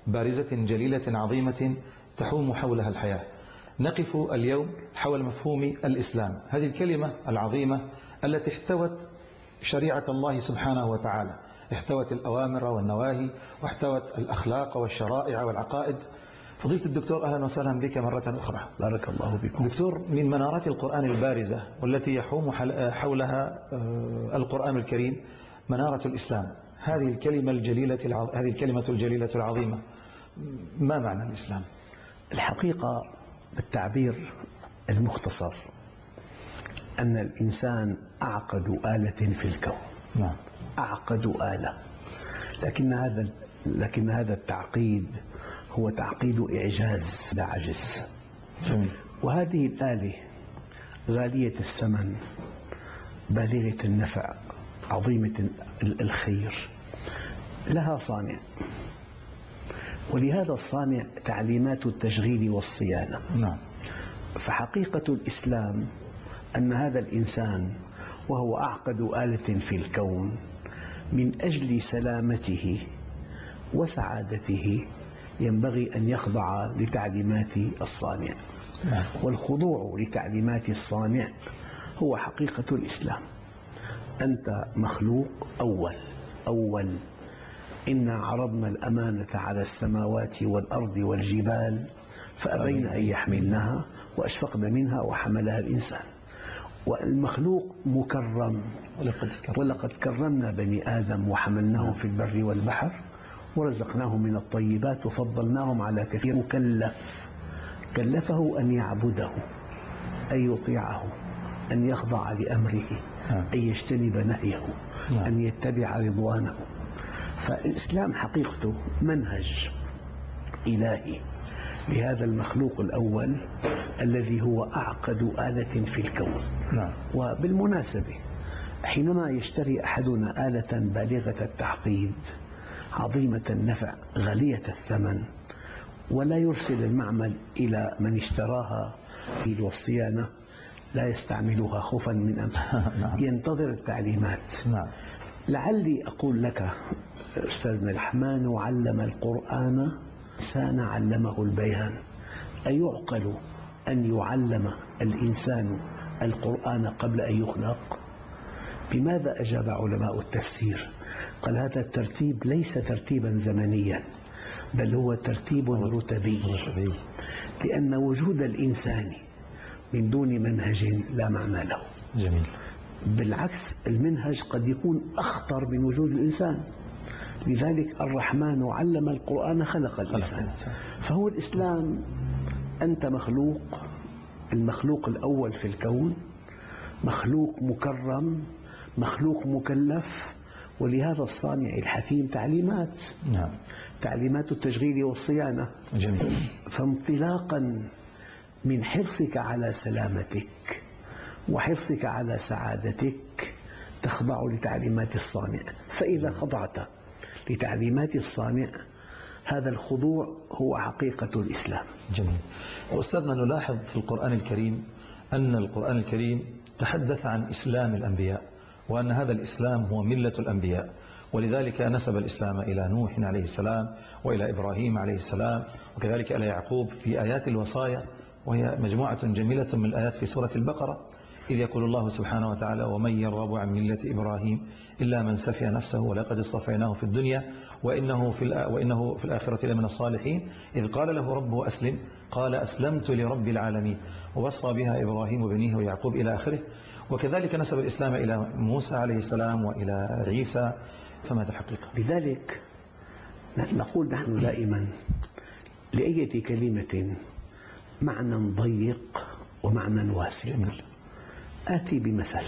بارزة جليلة عظيمة تحوم حولها الحياة. نقف اليوم حول مفهوم الإسلام، هذه الكلمة العظيمة التي احتوت شريعة الله سبحانه وتعالى، احتوت الأوامر والنواهي، واحتوت الأخلاق والشرائع والعقائد. فضيلة الدكتور، أهلا وسهلا بك مرة أخرى. بارك الله بكم. دكتور، من منارات القرآن البارزة والتي يحوم حولها القرآن الكريم منارة الإسلام، هذه الكلمة الجليلة العظيمة، ما معنى الإسلام؟ الحقيقة بالتعبير المختصر أن الإنسان أعقد آلة في الكون. نعم. أعقد آلة، لكن هذا التعقيد هو تعقيد إعجاز لا عجز. وهذه الآلة غالية الثمن، بالغة النفع، عظيمة الخير، لها صانع، ولهذا الصانع تعليمات التشغيل والصيانة. نعم. فحقيقة الإسلام أن هذا الإنسان وهو أعقد آلة في الكون، من أجل سلامته وسعادته ينبغي أن يخضع لتعليمات الصانع. والخضوع لتعليمات الصانع هو حقيقة الإسلام. أنت مخلوق أول. إنا عرضنا الأمانة على السماوات والأرض والجبال فأبين أن يحملنها وأشفقن منها وحملها الإنسان. والمخلوق مكرم، ولقد كرمنا بني آدم وحملناهم في البر والبحر ورزقناهم من الطيبات وفضلناهم على كثير. كلفه أن يعبده، أن يطيعه، أن يخضع لأمره، أن يجتنب نهيه، أن يتبع رضوانه. فالإسلام حقيقته منهج إلهي لهذا المخلوق الأول الذي هو أعقد آلة في الكون. وبالمناسبة حينما يشتري أحدنا آلة بالغة التعقيد عظيمة النفع غالية الثمن ولا يرسل المعمل إلى من اشتراها في والصيانة، لا يستعملها خوفا من أن ينتظر التعليمات. لعلي أقول لك أستاذنا الرحمن علم القرآن إنسان علمه البيان. أيعقل أن يعلم الإنسان القرآن قبل أن يخلق؟ بماذا أجاب علماء التفسير؟ قال هذا الترتيب ليس ترتيبا زمنيا، بل هو ترتيب رتبي، لأن وجود الإنسان من دون منهج لا معنى له. جميل. بالعكس، المنهج قد يكون أخطر من وجود الإنسان. لذلك الرحمن علم القرآن خلق الإنسان. فهو الإسلام، أنت مخلوق، المخلوق الأول في الكون، مخلوق مكرم، مخلوق مكلف، ولهذا الصانع الحكيم تعليمات. تعليمات التشغيل والصيانة. جميل. فانطلاقا من حرصك على سلامتك وحرصك على سعادتك تخضع لتعليمات الصانع. فإذا خضعت لتعليمات الصانع، هذا الخضوع هو حقيقة الإسلام. جميل. أستاذنا، نلاحظ في القرآن الكريم أن القرآن الكريم تحدث عن إسلام الأنبياء، وأن هذا الإسلام هو ملة الأنبياء، ولذلك نسب الإسلام إلى نوح عليه السلام وإلى إبراهيم عليه السلام، وكذلك إلى يعقوب في آيات الوصايا، وهي مجموعة جميلة من الآيات في سورة البقرة، إذ يقول الله سبحانه وتعالى: ومن يرغب عن ملة إبراهيم إلا من سفي نفسه ولقد اصطفيناه في الدنيا وإنه في الآخرة لمن الصالحين، إذ قال له ربه أسلم قال أسلمت لرب العالمين ووصى بها إبراهيم بنيه ويعقوب إلى آخره. وكذلك نسب الإسلام إلى موسى عليه السلام وإلى عيسى. فماذا الحقيقة؟ لذلك نقول نحن دائما لأية كلمة معنى ضيق ومعنى واسع. آتي بمثل: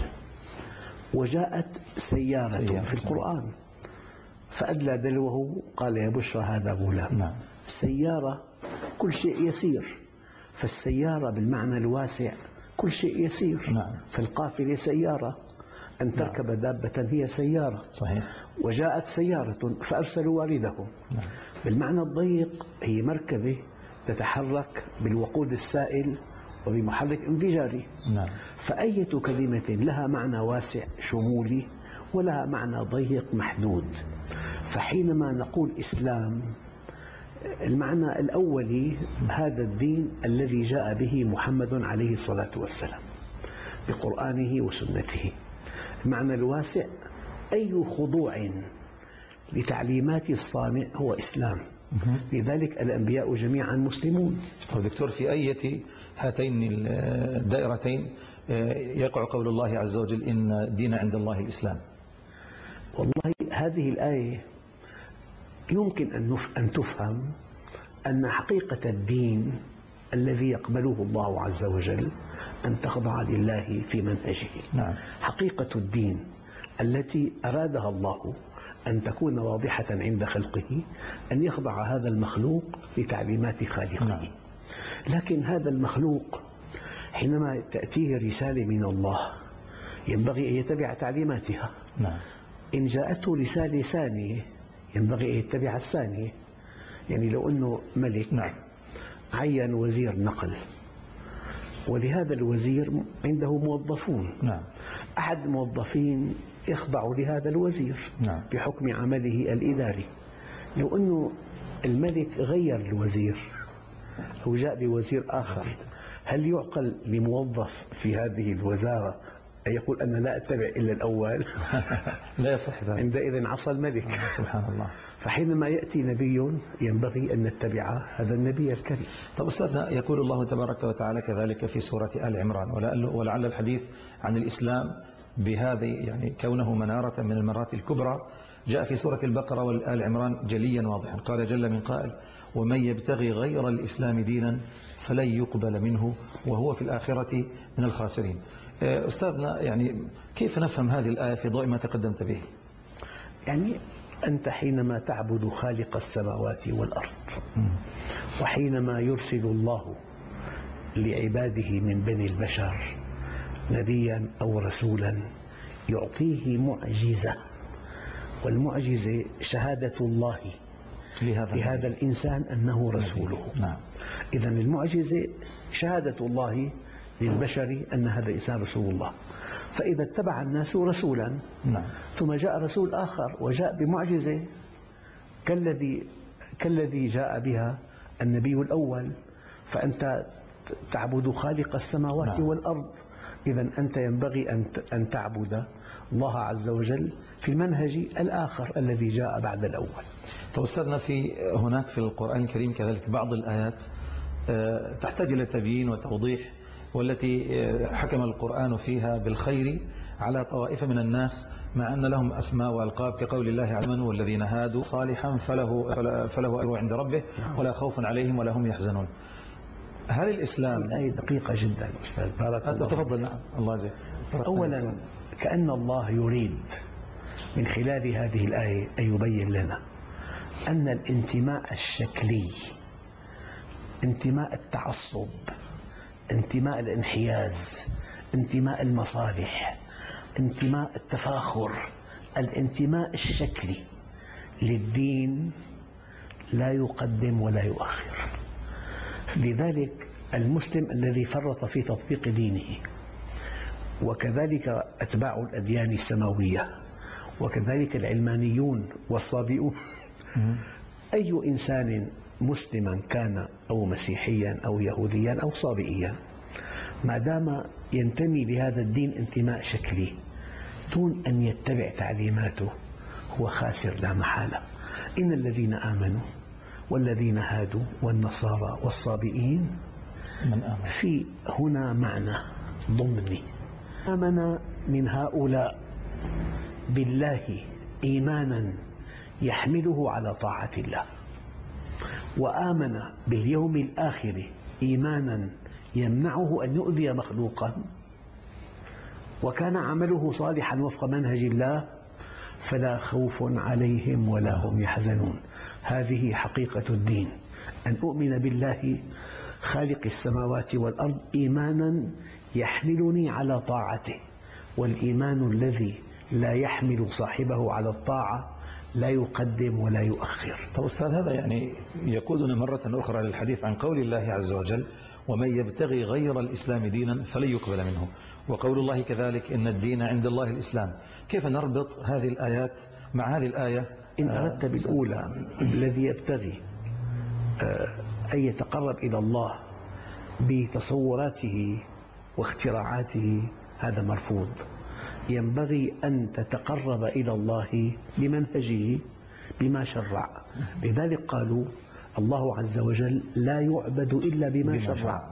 وجاءت سيارة في القرآن فأدلى دلوه قال يا بشرى هذا غلام. السيارة كل شيء يسير، فالسيارة بالمعنى الواسع كل شيء يسير. فالقافلة سيارة، أن تركب دابة هي سيارة. صحيح. وجاءت سيارة فأرسلوا واردهم. بالمعنى الضيق هي مركبة تتحرك بالوقود السائل وبمحرك انفجاري. فأية كلمة لها معنى واسع شمولي ولها معنى ضيق محدود. فحينما نقول إسلام، المعنى الأولي هذا الدين الذي جاء به محمد عليه الصلاة والسلام بقرآنه وسنته. المعنى الواسع أي خضوع لتعليمات الصانع هو إسلام. لذلك الأنبياء جميعا مسلمون. دكتور، في أي هاتين الدائرتين يقع قول الله عز وجل إن الدين عند الله الإسلام؟ والله هذه الآية يمكن أن تفهم أن حقيقة الدين الذي يقبله الله عز وجل أن تخضع لله في منهجه. نعم. حقيقة الدين التي أرادها الله أن تكون واضحة عند خلقه أن يخضع هذا المخلوق لتعليمات خالقه. نعم. لكن هذا المخلوق حينما تأتيه رسالة من الله ينبغي أن يتبع تعليماتها. نعم. إن جاءته رسالة ثانية ينبغي أن يتبع الثانية. يعني لو أنه ملك نعم. عين وزير نقل، ولهذا الوزير عنده موظفون. نعم. أحد الموظفين يخضع لهذا الوزير. نعم. بحكم عمله الإداري. لو أنه الملك غير الوزير أو جاء بوزير آخر، هل يعقل لموظف في هذه الوزارة أن يقول أنا لا أتبع إلا الأول؟ لا يصح ذلك. عندئذ عصى الملك. سبحان الله. فحينما يأتي نبي ينبغي أن نتبع هذا النبي الكريم. طب أستاذنا، يقول الله تبارك وتعالى كذلك في سورة آل عمران: ولعل الحديث عن الإسلام بهذه يعني كونه منارة من المنارات الكبرى جاء في سورة البقرة والآل عمران جليا واضحا. قال جل من قائل: ومن يبتغي غير الإسلام دينا فلن يقبل منه وهو في الآخرة من الخاسرين. أستاذنا، يعني كيف نفهم هذه الآية في ضوء ما تقدمت به؟ يعني أنت حينما تعبد خالق السماوات والأرض، وحينما يرسل الله لعباده من بني البشر نبيا أو رسولا يعطيه معجزة، والمعجزة شهادة الله لهذا الإنسان أنه رسوله. نعم. إذن المعجزة شهادة الله للبشر أن هذا الإنسان رسول الله. فإذا اتبع الناس رسولا، نعم، ثم جاء رسول آخر وجاء بمعجزة كالذي جاء بها النبي الأول، فأنت تعبد خالق السماوات نعم. والأرض. إذن أنت ينبغي أن تعبد الله عز وجل في المنهج الآخر الذي جاء بعد الأول. طب أستاذنا، هناك في القرآن الكريم كذلك بعض الآيات تحتاج إلى تبيين وتوضيح، والتي حكم القرآن فيها بالخير على طوائف من الناس مع أن لهم أسماء وألقاب، كقول الله عز والذين هادوا صالحا فله أجر عند ربه ولا خوف عليهم ولا هم يحزنون. هل الإسلام الآية دقيقة جدا أستاذ، بارك الله. تفضل. نعم، الله يجزيك. أولا كأن الله يريد من خلال هذه الآية أن يبين لنا أن الانتماء الشكلي، انتماء التعصب، انتماء الانحياز، انتماء المصالح، انتماء التفاخر، الانتماء الشكلي للدين لا يقدم ولا يؤخر. لذلك المسلم الذي فرط في تطبيق دينه، وكذلك أتباع الأديان السماوية، وكذلك العلمانيون والصابئون، أي إنسان مسلما كان أو مسيحيا أو يهوديا أو صابئيا، ما دام ينتمي لهذا الدين انتماء شكلي دون أن يتبع تعليماته هو خاسر لا محالة. إن الذين آمنوا والذين هادوا والنصارى والصابئين في هنا معنى ضمني. آمن من هؤلاء بالله إيمانا يحمله على طاعة الله، وآمن باليوم الآخر إيمانا يمنعه أن يؤذي مخلوقا، وكان عمله صالحا وفق منهج الله، فلا خوف عليهم ولا هم يحزنون. هذه حقيقة الدين، أن أؤمن بالله خالق السماوات والأرض إيمانا يحملني على طاعته، والإيمان الذي لا يحمل صاحبه على الطاعة لا يقدم ولا يؤخر. طب أستاذ، هذا يعني يقودنا مرة أخرى للحديث عن قول الله عز وجل: ومن يبتغي غير الإسلام دينا فلن يقبل منه، وقول الله كذلك: إن الدين عند الله الإسلام. كيف نربط هذه الآيات مع هذه الآية؟ إن أردت بالأولى الذي يبتغي أن يتقرب إلى الله بتصوراته واختراعاته هذا مرفوض. ينبغي أن تتقرب إلى الله بمنهجه بما شرع. لذلك قالوا الله عز وجل لا يعبد إلا بما شرع.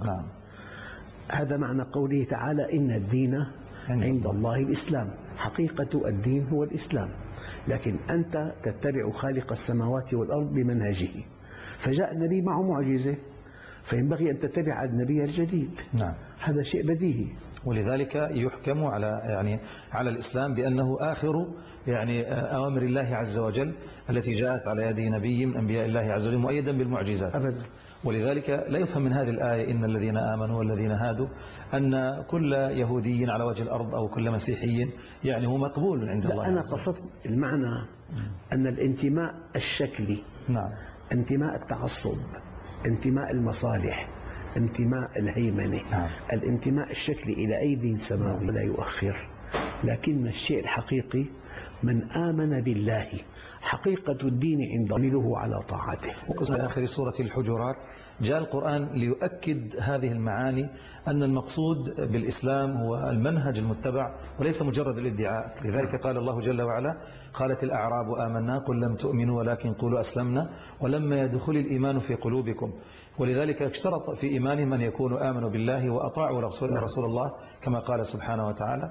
هذا معنى قوله تعالى إن الدين عند الله الإسلام. حقيقة الدين هو الإسلام، لكن أنت تتبع خالق السماوات والأرض بمنهجه. فجاء النبي معه معجزة، فينبغي أن تتبع النبي الجديد. هذا شيء بديهي. ولذلك يحكم على الإسلام بأنه آخر أوامر الله عز وجل التي جاءت على يد نبي من أنبياء الله عز وجل مؤيدا بالمعجزات أبدا. ولذلك لا يفهم من هذه الآية إن الذين آمنوا والذين هادوا أن كل يهودي على وجه الأرض أو كل مسيحي هو مقبول عند الله. أنا قصدت المعنى أن الانتماء الشكلي، انتماء التعصب، انتماء المصالح، انتماء الهيمنة، الانتماء الشكلي إلى أي دين سماوي لا يؤخر. لكن الشيء الحقيقي من آمن بالله، حقيقة الدين عند عمله على طاعته. وقصد آخر سورة الحجرات جاء القرآن ليؤكد هذه المعاني، أن المقصود بالإسلام هو المنهج المتبع وليس مجرد الادعاء. لذلك قال الله جل وعلا قالت الأعراب آمنا قل لم تؤمنوا ولكن قولوا أسلمنا ولما يدخل الإيمان في قلوبكم. ولذلك اشترط في إيمانهم أن يكونوا آمنوا بالله وأطاعوا رسول الله كما قال سبحانه وتعالى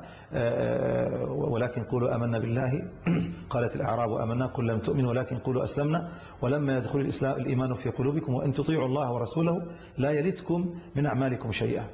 ولكن قولوا آمنا بالله قالت الأعراب آمنا قل لم تؤمنوا ولكن قولوا أسلمنا ولما يدخل الإيمان في قلوبكم وإن تطيعوا الله ورسوله لا يلتكم من أعمالكم شيئا.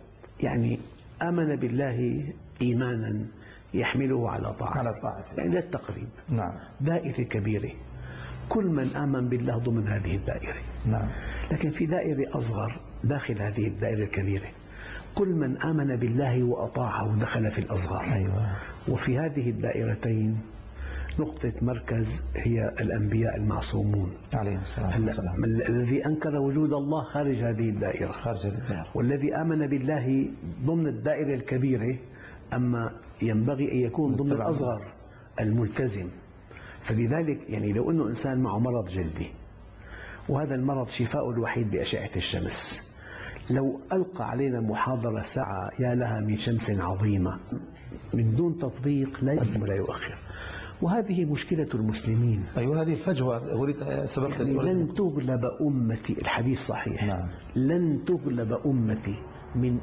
آمن بالله إيمانا يحمله على طاعته. لا التقريب. دائرة كبيرة، كل من آمن بالله ضمن هذه الدائرة. لكن في دائرة أصغر داخل هذه الدائرة الكبيرة، كل من آمن بالله وأطاعه دخل في الأصغر. وفي هذه الدائرتين نقطة مركز هي الأنبياء المعصومون عليهم السلام. الذي أنكر وجود الله خارج هذه الدائرة، والذي آمن بالله ضمن الدائرة الكبيرة، أما ينبغي أن يكون ضمن الأصغر الملتزم. فلذلك لو أنه إنسان معه مرض جلدي وهذا المرض شفاء الوحيد بأشعة الشمس، لو ألقى علينا محاضرة ساعة يا لها من شمس عظيمة من دون تطبيق لا يقدم ولا يؤخر. وهذه مشكلة المسلمين. هذه الفجوة لن تغلب أمتي، الحديث صحيح، لن تغلب أمتي من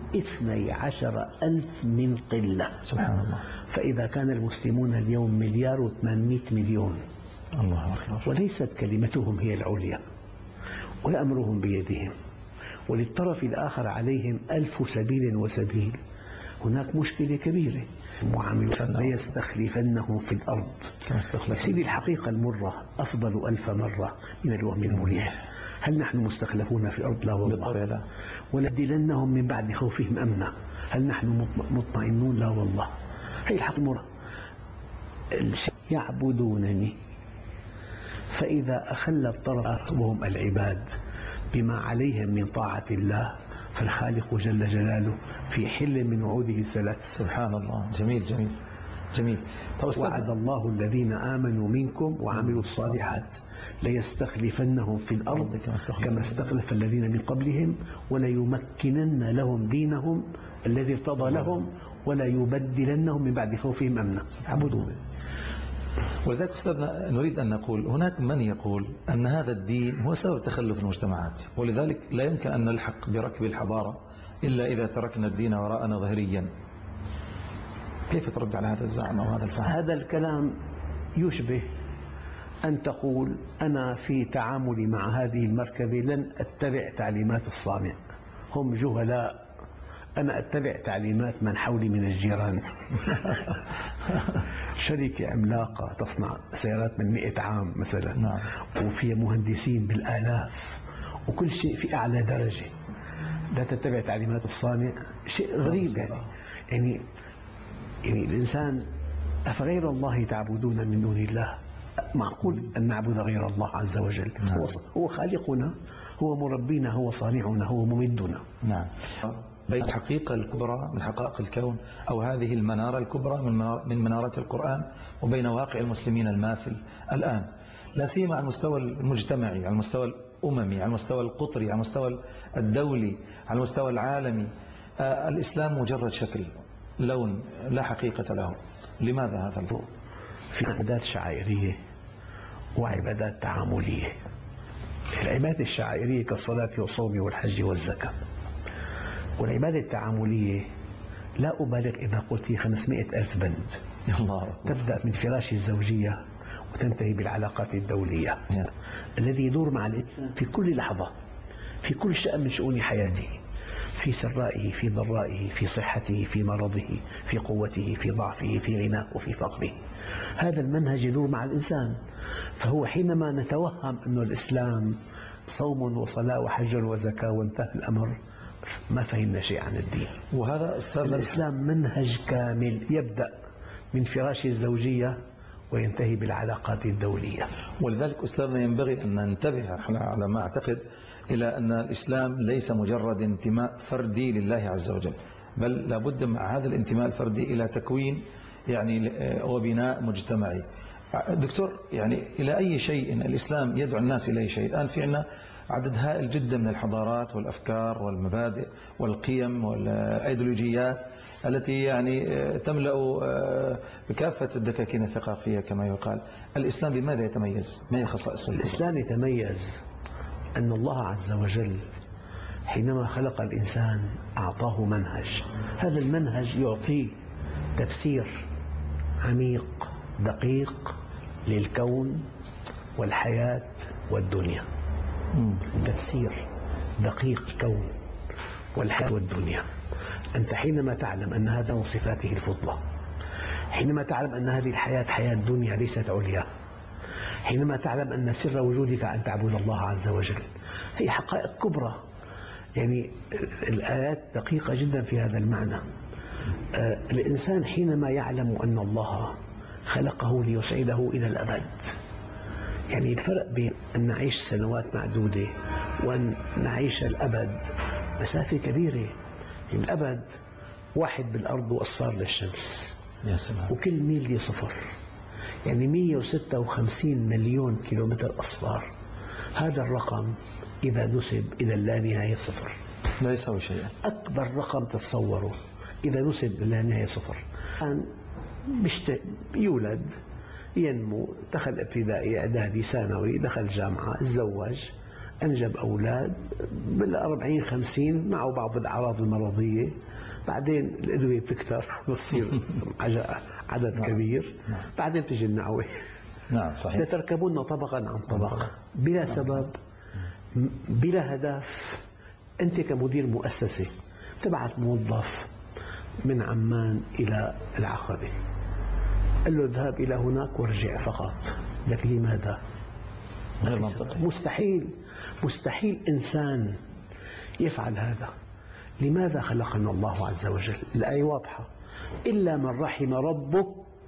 12,000 من قلة. سبحان الله. فإذا كان المسلمون اليوم 1,800,000,000 الله أكبر، وليست كلمتهم هي العليا ولا أمرهم بيدهم، وللطرف الآخر عليهم 1000 سبيل وسبيل، هناك مشكلة كبيرة. ليستخلفنهم في الأرض. سيدي الحقيقة المرة أفضل 1000 مرة من الوهم المريح. هل نحن مستخلفون في الأرض؟ لا والله. ولنبدلنهم من بعد خوفهم أمنا. هل نحن مطمئنون؟ لا والله. هي الحق مرة يعبدونني، فإذا أخل الطرف وهم العباد بما عليهم من طاعة الله، فالخالق جل جلاله في حل من وعوده الثلاث. سبحان الله. جميل جميل جميل. وعد الله الذين آمنوا منكم وعملوا الصالحات ليستخلفنهم في الأرض كما استخلف الذين من قبلهم وليمكنن لهم دينهم الذي ارتضى لهم ولا يبدلنهم من بعد خوفهم أمنا. عبدوه. ولذلك أستاذنا نريد أن نقول هناك من يقول أن هذا الدين هو سبب تخلف المجتمعات، ولذلك لا يمكن أن نلحق بركب الحضارة إلا إذا تركنا الدين وراءنا ظهريا. كيف ترد على هذا الزعم أو هذا الفهم؟ هذا الكلام يشبه أن تقول أنا في تعاملي مع هذه المركبة لن أتبع تعليمات الصانع، هم جهلاء، أنا أتبع تعليمات من حولي من الجيران. شركة عملاقة تصنع سيارات من 100 عام مثلا، وفيها مهندسين بالآلاف وكل شيء في أعلى درجة، لا تتبع تعليمات الصانع. شيء غريب يعني الإنسان أفغير الله تعبدون من دون الله؟ معقول أن نعبد غير الله عز وجل؟ هو خالقنا، هو مربينا، هو صانعنا، هو ممدنا. نعم. بين الحقيقة الكبرى من حقائق الكون أو هذه المنارة الكبرى من منارات القرآن وبين واقع المسلمين الماثل الآن، لا سيما على المستوى المجتمعي، على المستوى الأممي، على المستوى القطري، على المستوى الدولي، على المستوى العالمي. الإسلام مجرد شكل، لون، لا حقيقة له. لماذا هذا الضوء؟ في عبادات شعائرية وعبادات تعاملية. العبادة الشعائرية كالصلاة والصوم والحج والزكاة، والعبادة التعاملية لا أبالغ إذا قلت 500,000 بند، الله. تبدأ من فراش الزوجية وتنتهي بالعلاقات الدولية الذي يدور مع الإنسان في كل لحظة، في كل شأن من شؤون حياته، في سرائه، في ضرائه، في صحته، في مرضه، في قوته، في ضعفه، في غناه وفي فقره. هذا المنهج يدور مع الإنسان. فهو حينما نتوهم أن الإسلام صوم وصلاة وحج وزكاة وانتهى الأمر، ما فهمنا شيء عن الدين. وهذا الإسلام منهج كامل يبدأ من فراش الزوجية وينتهي بالعلاقات الدولية. ولذلك أستاذنا ينبغي أن ننتبه على ما أعتقد إلى أن الإسلام ليس مجرد انتماء فردي لله عز وجل، بل لابد مع هذا الانتماء الفردي إلى تكوين يعني وبناء مجتمعي. دكتور، يعني إلى أي شيء الإسلام يدعو الناس إلى شيء؟ الآن في عندنا عدد هائل جدا من الحضارات والأفكار والمبادئ والقيم والأيديولوجيات التي يعني تملأ بكافة الدكاكين الثقافية كما يقال. الإسلام بماذا يتميز؟ ما هي خصائصه؟ الإسلام يتميز أن الله عز وجل حينما خلق الإنسان أعطاه منهج. هذا المنهج يعطيه تفسير عميق دقيق للكون والحياة والدنيا. تفسير دقيق الكون والحياة والدنيا. أنت حينما تعلم أن هذا من صفاته الفضلى، حينما تعلم أن هذه الحياة حياة دنيا ليست عليا، حينما تعلم أن سر وجودك أن تعبد الله عز وجل، هي حقائق كبرى. يعني الآيات دقيقة جدا في هذا المعنى. الإنسان حينما يعلم أن الله خلقه ليسعده إلى الأبد، يعني الفرق بين أن نعيش سنوات معدودة وأن نعيش الأبد مسافة كبيرة. الأبد واحد بالأرض وأصفار للشمس، يا سلام. وكل ميل لي صفر، يعني 156 مليون كيلومتر أصفار. هذا الرقم إذا نسب إلى اللانهاية صفر، لا يساوي شيئا. أكبر رقم تتصوره إذا نسب إلى اللانهاية صفر. يولد، ينمو، دخل ابتدائي، إعدادي، ثانوي، دخل جامعة، تزوج، أنجب أولاد، بال40 50 معه بعض الأعراض المرضية، بعدين الأدوية بتكثر بتصير عدد كبير، بعدين تجي النعوة. نعم صحيح. تتركبون طبقا عن طبق بلا سبب، بلا هدف. أنت كمدير مؤسسة تبعث موظف من عمان إلى العقبة، قال له اذهب إلى هناك وارجع فقط. لك لماذا؟ غير منطقي. مستحيل إنسان يفعل هذا. لماذا خلقنا الله عز وجل؟ الآية واضحة: إلا من رحم ربك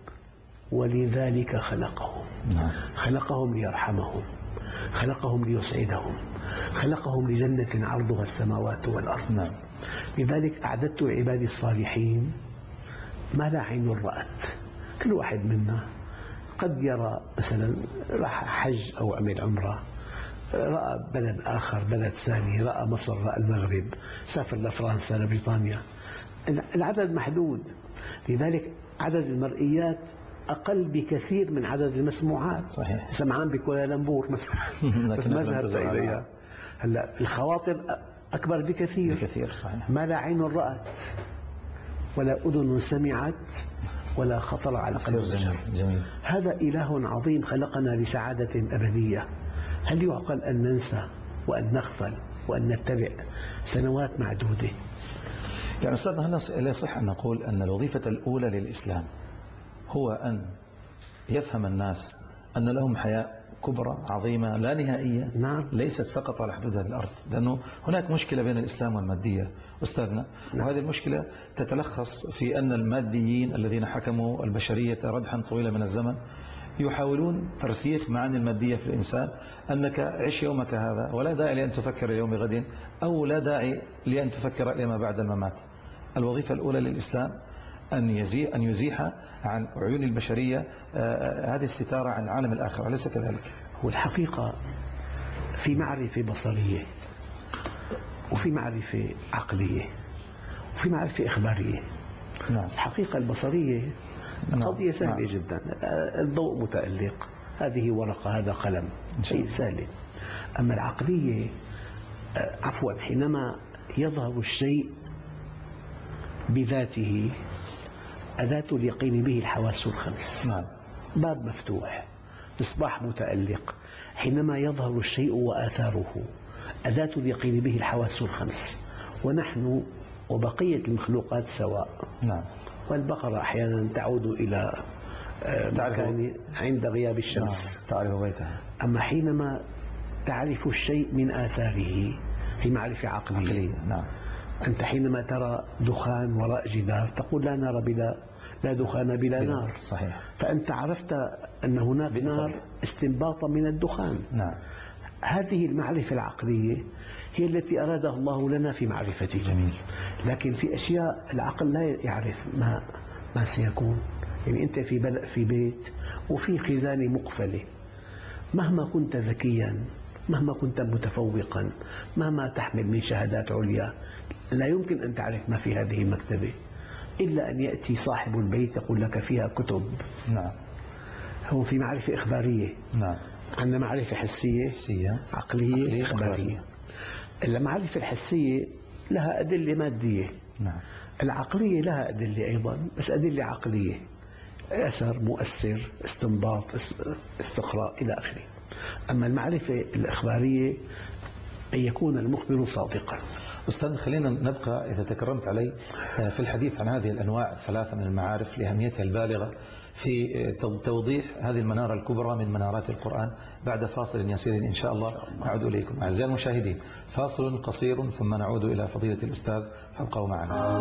ولذلك خلقهم. خلقهم ليرحمهم، خلقهم ليسعدهم، خلقهم لجنة عرضها السماوات والأرض. لذلك أعددت عبادي الصالحين ما لا عين رأت. كل واحد منا قد يرى مثلا راح حج أو عمل عمرة، رأى بلد آخر، بلد ثاني، رأى مصر، رأى المغرب، سافر لفرنسا، لبريطانيا. العدد محدود، لذلك عدد المرئيات أقل بكثير من عدد المسموعات. صحيح. سمعان بكوالالمبور مثلا بس ما ذهبت إليها. هلا الخواطر أكبر بكثير. صحيح. ما لا عين رأت ولا أذن سمعت ولا خطر على قلب بشر. جميل. هذا إله عظيم خلقنا لسعادة أبدية. هل يعقل أن ننسى وأن نغفل وأن نتبع سنوات معدودة؟ يعني أستاذنا، هل يصح أن نقول أن الوظيفة الأولى للإسلام هو أن يفهم الناس أن لهم حياة كبرى عظيمة لا نهائية؟ نعم. ليست فقط على حدود هذه الأرض، لأنه هناك مشكلة بين الإسلام والمادية أستاذنا. نعم. وهذه المشكلة تتلخص في أن الماديين الذين حكموا البشرية ردحا طويلا من الزمن يحاولون ترسيخ معاني المادية في الإنسان، أنك عش يومك هذا ولا داعي لأن تفكر يوم غد، أو لا داعي لأن تفكر إلى ما بعد الممات. الوظيفة الأولى للإسلام أن يزيح عن عيون البشرية هذه الستارة عن عالم الآخرة، أليس كذلك؟ والحقيقة في معرفة بصرية، وفي معرفة عقلية، وفي معرفة إخبارية. نعم. الحقيقة البصرية قضية سهلة جدا. الضوء متألق، هذه ورقة، هذا قلم، شيء سهل. أما العقلية حينما يظهر الشيء بذاته، أداة اليقين به الحواس الخمس. نعم. باب مفتوح، مصباح متألق. حينما يظهر الشيء وآثاره، أداة اليقين به الحواس الخمس. ونحن وبقية المخلوقات سواء. نعم. والبقرة أحيانا تعود إلى مكان عند غياب الشمس. نعم. تعرف بيتها. أما حينما تعرف الشيء من آثاره، هي معرفة عقلية. نعم. أنت حينما ترى دخان وراء جدار تقول لا نار لا دخان بلا نار. صحيح. فأنت عرفت أن هناك نار استنباطا من الدخان. نعم. هذه المعرفة العقلية هي التي أرادها الله لنا في معرفته. جميل. لكن في أشياء العقل لا يعرف ما سيكون. يعني أنت في بيت وفي خزانة مقفلة، مهما كنت ذكيا، مهما كنت متفوقا، مهما تحمل من شهادات عليا، لا يمكن أن تعرف ما في هذه المكتبة إلا أن يأتي صاحب البيت يقول لك فيها كتب. نعم. هو في معرفة إخبارية. نعم. عندنا معرفة حسية، عقلية، إخبارية. المعرفة الحسية لها أدلة مادية. نعم. العقلية لها أدلة أيضا، بس أدلة عقلية، أثر، مؤثر، استنباط، استقراء إلى آخره. أما المعرفة الإخبارية أن يكون المخبر صادقا. أستاذ، خلينا نبقى إذا تكرمت علي في الحديث عن هذه الأنواع الثلاثة من المعارف لأهميتها البالغة في توضيح هذه المنارة الكبرى من منارات القرآن بعد فاصل يسير إن شاء الله. نعود إليكم أعزائي المشاهدين، فاصل قصير ثم نعود إلى فضيلة الأستاذ، فابقوا معنا.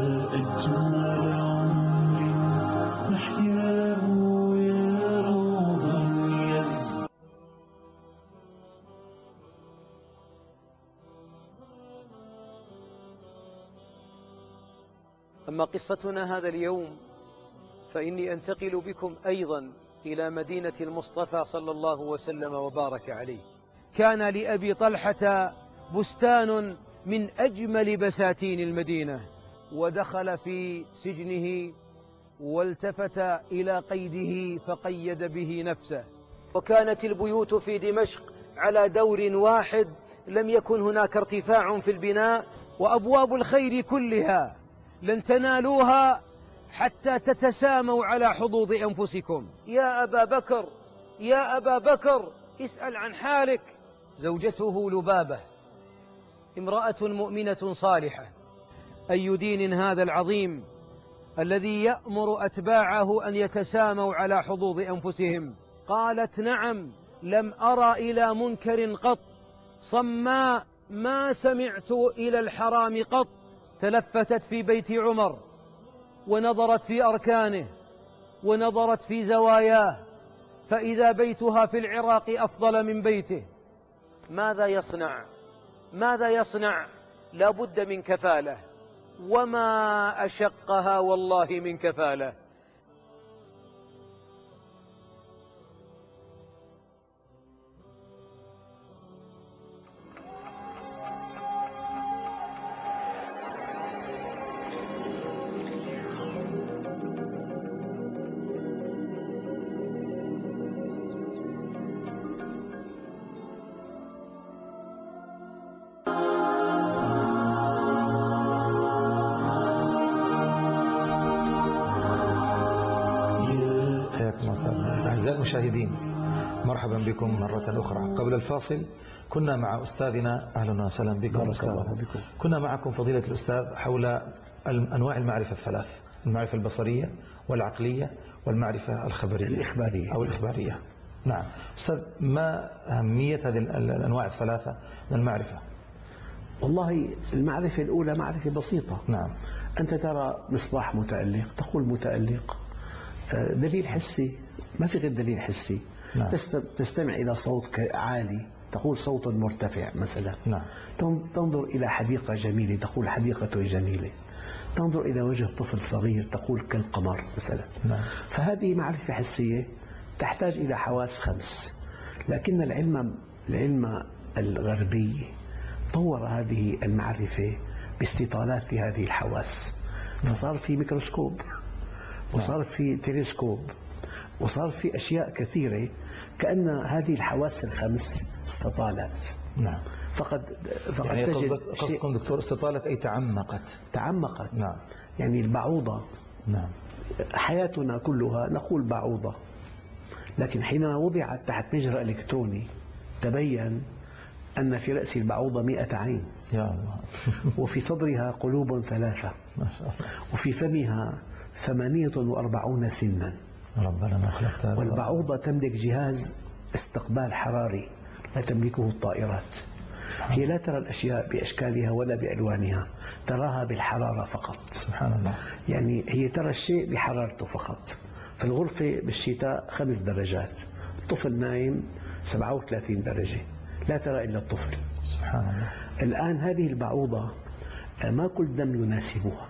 أما قصتنا هذا اليوم فإني أنتقل بكم أيضا إلى مدينة المصطفى صلى الله وسلم وبارك عليه. كان لأبي طلحة بستان من أجمل بساتين المدينة، ودخل في سجنه والتفت إلى قيده فقيد به نفسه. وكانت البيوت في دمشق على دور واحد، لم يكن هناك ارتفاع في البناء، وأبواب الخير كلها لن تنالوها حتى تتساموا على حظوظ أنفسكم. يا أبا بكر، يا أبا بكر، اسأل عن حالك. زوجته لبابة امرأة مؤمنة صالحة. أي دين هذا العظيم الذي يأمر أتباعه أن يتساموا على حظوظ أنفسهم؟ قالت نعم، لم أرى إلى منكر قط، صماء ما سمعت إلى الحرام قط. تلفتت في بيت عمر ونظرت في أركانه ونظرت في زواياه، فإذا بيتها في العراق أفضل من بيته. ماذا يصنع؟ ماذا يصنع؟ لا بد من كفالة، وما أشقها والله من كفالة. أعزائي المشاهدين، مرحبا بكم مرة أخرى. قبل الفاصل كنا مع أستاذنا، أهلا وسهلا بكم أستاذ. كنا معكم فضيلة الأستاذ حول أنواع المعرفة الثلاث: المعرفة البصرية والعقلية والمعرفة الإخبارية أو الإخبارية. نعم أستاذ، ما أهمية هذه الأنواع الثلاثة من المعرفة؟ والله المعرفة الأولى معرفة بسيطة. نعم. أنت ترى مصباح متألق تقول متألق. دليل حسي، ما في غير دليل حسي. نعم. تستمع إلى صوت عالي تقول صوت مرتفع مثلا. نعم. تنظر إلى حديقة جميلة تقول حديقة جميلة. تنظر إلى وجه طفل صغير تقول كالقمر مثلا. نعم. فهذه معرفة حسية تحتاج إلى حواس خمس. لكن العلم الغربي طور هذه المعرفة باستطالات في هذه الحواس، فصار في ميكروسكوب وصار في تلسكوب وصار في أشياء كثيرة، كأن هذه الحواس الخمس استطالت. نعم. فقد يعني تجد قصدكم دكتور استطالت أي تعمقت. نعم. يعني البعوضة، نعم، حياتنا كلها نقول بعوضة، لكن حينما وضعت تحت مجرى إلكتروني تبين أن في رأس البعوضة 100 عين، يا الله. وفي صدرها قلوب 3، ما شاء الله. وفي فمها 48 سنا. ربنا ما خلقت هذا. والبعوضة تملك جهاز استقبال حراري لا تملكه الطائرات. هي لا ترى الأشياء بأشكالها ولا بألوانها، تراها بالحرارة فقط. سبحان الله. يعني هي ترى الشيء بحرارته فقط. في الغرفة بالشتاء 5 درجات، الطفل نايم 37 درجة، لا ترى إلا الطفل. سبحان الله. الآن هذه البعوضة ما كل دم يناسبها،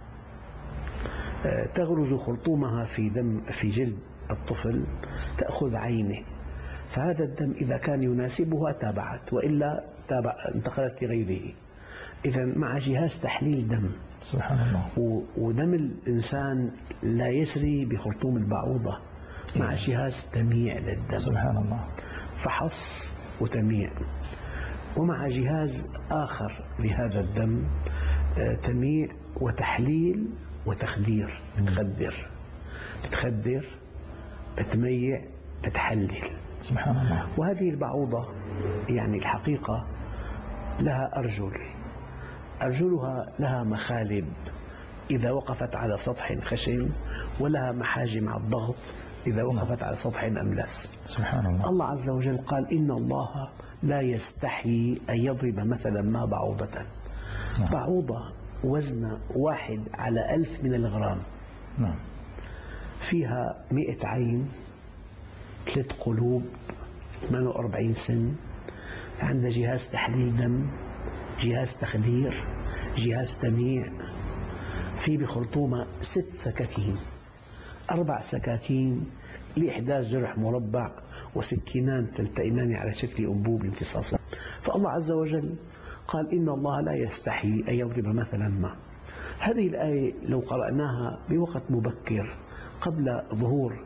تغرز خرطومها في جلد الطفل، تأخذ عينه، فهذا الدم إذا كان يناسبها تابعت، وإلا انتقلت لغيره. إذا مع جهاز تحليل دم. سبحان الله. ودم الإنسان لا يسري بخرطوم البعوضة، مع جهاز تمييع للدم. سبحان الله. فحص وتمييع، ومع جهاز آخر لهذا الدم، تمييع وتحليل وتخدير. بتخدر، بتميع، بتحلل. سبحان الله. وهذه البعوضة يعني الحقيقة لها أرجلها لها مخالب إذا وقفت على سطح خشن، ولها محاجم على الضغط إذا وقفت على سطح أملس. سبحان الله. الله عز وجل قال: إن الله لا يستحيي أن يضرب مثلا ما بعوضة. بعوضة وزن 1/1000 من الغرام. نعم. فيها 100 عين، 3 قلوب، 48 سن، عندها جهاز تحليل دم، جهاز تخدير، جهاز تمييع، في بخرطومة 6 سكاكين، 4 سكاكين لإحداث جرح مربع، وسكينان تلتئمان على شكل أنبوب امتصاصي. فالله عز وجل قال: إن الله لا يستحي أن يضرب مثلا ما. هذه الآية لو قرأناها بوقت مبكر قبل ظهور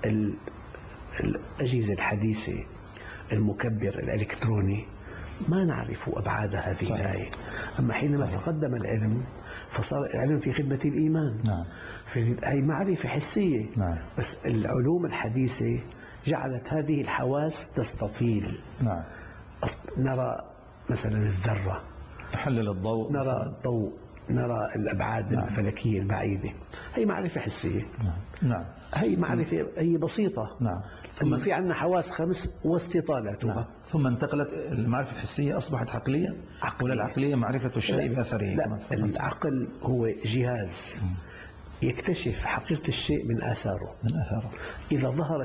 الأجهزة الحديثة، المكبر الإلكتروني، ما نعرف أبعاد هذه الآية. أما حينما تقدم العلم فصار العلم في خدمة الإيمان. نعم. هي معرفة حسية. نعم. بس العلوم الحديثة جعلت هذه الحواس تستطيل. نعم. نرى مثلا الذرة، نحلل الضوء، نرى الضوء، نرى الأبعاد الفلكية البعيدة. هي معرفة حسية. نعم. هي معرفة هي بسيطة. نعم. ثم في عندنا حواس 5 واستطالتها. نعم. ثم انتقلت المعرفة الحسية، أصبحت عقلية. ولا العقلية معرفة الشيء بأثره؟ لا، العقل هو جهاز يكتشف حقيقة الشيء من آثاره. إذا ظهر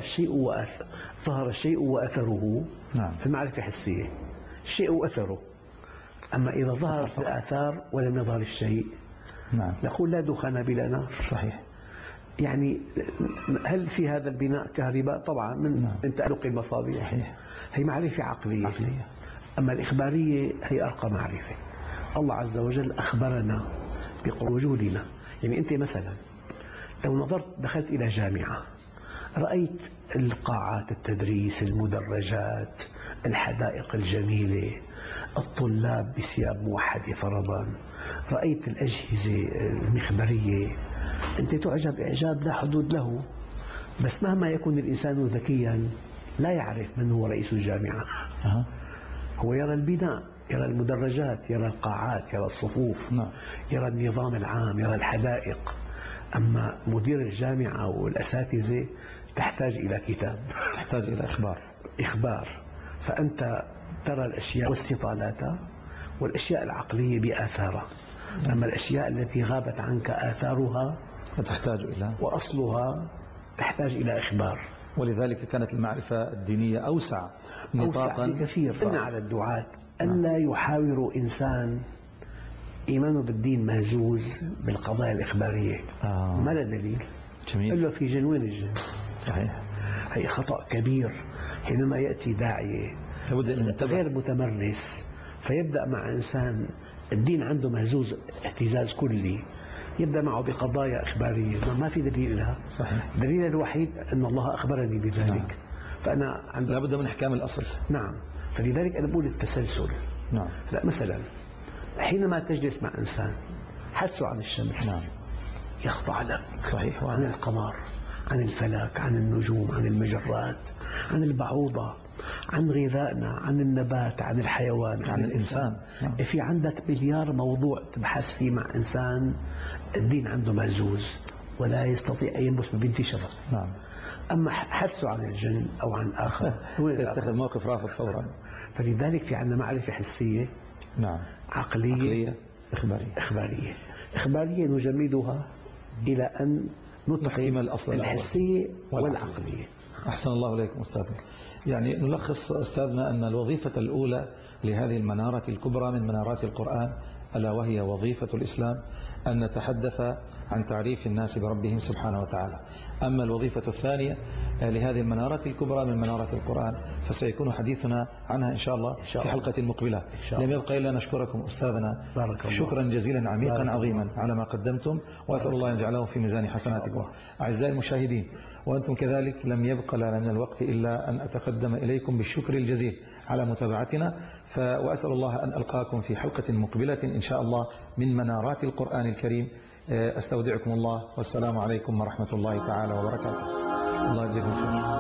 الشيء وأثره، نعم، في المعرفة الحسية الشيء وأثره. أما إذا ظهرت الآثار ولم يظهر الشيء، نعم، نقول لا دخان بلا نار. صحيح. يعني هل في هذا البناء كهرباء؟ طبعا من تألق المصابيح. صحيح. هي معرفة عقلية. أما الإخبارية هي أرقى معرفة. الله عز وجل أخبرنا بوجودنا. يعني أنت مثلا لو دخلت إلى جامعة، رأيت القاعات التدريس، المدرجات، الحدائق الجميلة، الطلاب بثياب موحدة فرضا، رأيت الأجهزة المخبرية، أنت تعجب إعجاب لا حدود له. بس مهما يكون الإنسان ذكيا لا يعرف من هو رئيس الجامعة. هو يرى البناء، يرى المدرجات، يرى القاعات، يرى الصفوف، يرى النظام العام، يرى الحدائق. أما مدير الجامعة والأساتذة تحتاج إلى كتاب، تحتاج إلى إخبار. فأنت ترى الأشياء واستطالاتها، والأشياء العقلية بآثارها. أما الأشياء التي غابت عنك آثارها فتحتاج إلى وأصلها تحتاج إلى إخبار. ولذلك كانت المعرفة الدينية أوسع نطاقا بكثير. إن على الدعاة أن لا يحاوروا إنسان إيمانه بالدين مهزوز بالقضايا الإخبارية. ما له دليل. جميل. إلا في جنوين الجن. صحيح. هي خطأ كبير حينما يأتي داعية غير متمرس، فيبدأ مع إنسان الدين عنده مهزوز اهتزاز كلي، يبدأ معه بقضايا إخبارية ما في دليل لها. صحيح. الدليل الوحيد أن الله أخبرني بذلك. نعم. فأنا لابد من إحكام الأصل. نعم. فلذلك أنا بقول التسلسل. نعم. لا مثلا حينما تجلس مع إنسان حدثه عن الشمس، نعم، يخضع لك. صحيح. عن القمر، عن الفلك، عن النجوم، عن المجرات، عن البعوضة، عن غذائنا، عن النبات، عن الحيوان، عن الإنسان. نعم. في عندك مليار موضوع تبحث فيه مع إنسان الدين عنده مهزوز ولا يستطيع أن ينبس بانتشار. نعم. أما حدثه عن الجن أو عن آخر سيتخذ موقف رافض فورا. فلذلك في عندنا معرفة حسية، نعم، عقلية، إخبارية نجمدها إلى أن نتقن الحسية والعقلية. أحسن الله إليكم أستاذنا. يعني نلخص أستاذنا أن الوظيفة الأولى لهذه المنارة الكبرى من منارات القرآن ألا وهي وظيفة الإسلام أن نتحدث عن تعريف الناس بربهم سبحانه وتعالى. أما الوظيفة الثانية لهذه المنارة الكبرى من منارات القرآن فسيكون حديثنا عنها إن شاء الله في حلقة مقبلة. لم يبقى إلا نشكركم أستاذنا شكرا جزيلا عميقا عظيما على ما قدمتم، وأسأل الله أن يجعله في ميزان حسناتكم. أعزائي المشاهدين وأنتم كذلك لم يبقى لنا من الوقت إلا أن أتقدم إليكم بالشكر الجزيل على متابعتنا، وأسأل الله أن ألقاكم في حلقة مقبلة إن شاء الله من منارات القرآن الكريم. أستودعكم الله والسلام عليكم ورحمة الله تعالى وبركاته. الله يجزيكم خير.